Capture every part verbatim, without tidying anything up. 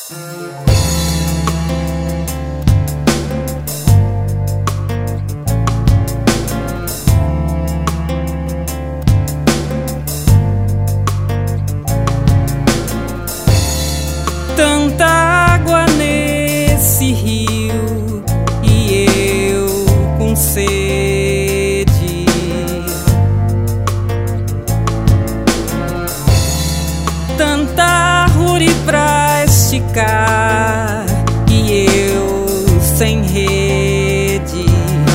Tanta água nesse rio e eu com sede. Tanta árvore pra esticar e eu sem rede.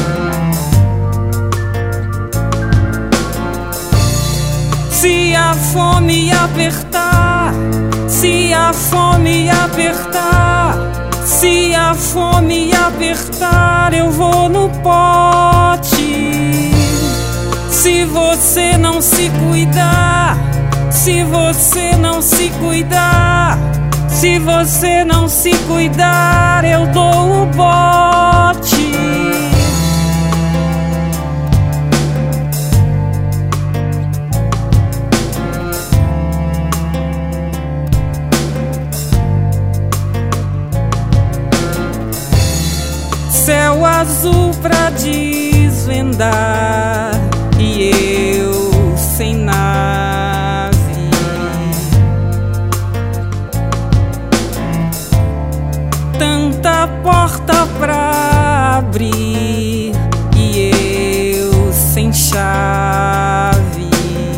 Se a fome apertar, se a fome apertar, se a fome apertar, eu vou no pote. Se você não se cuidar, se você não se cuidar, se você não se cuidar, eu dou o bote. Céu azul pra desvendar e eu sem nave. Tanta porta pra abrir e eu sem chave.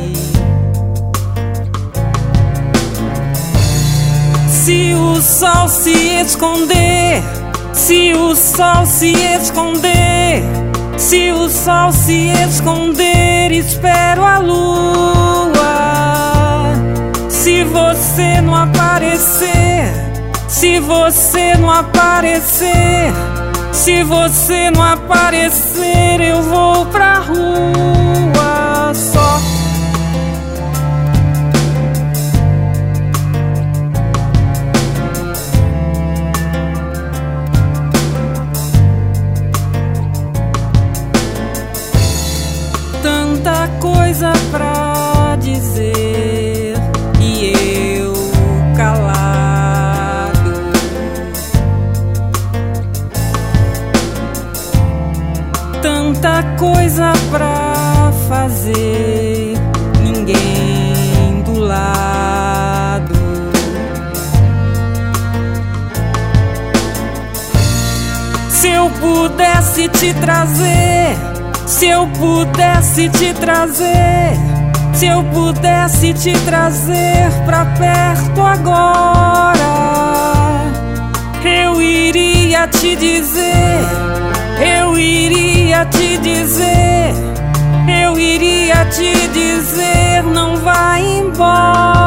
Se o sol se esconder, se o sol se esconder, se o sol se esconder, espero a lua. Se você não aparecer, se você não aparecer, se você não aparecer, eu vou pra rua só. Tanta coisa pra dizer e eu calado. Tanta coisa pra fazer, ninguém do lado. Se eu pudesse te trazer, se eu pudesse te trazer, se eu pudesse te trazer pra perto agora, eu iria te dizer, eu iria te dizer, eu iria te dizer, não vai embora.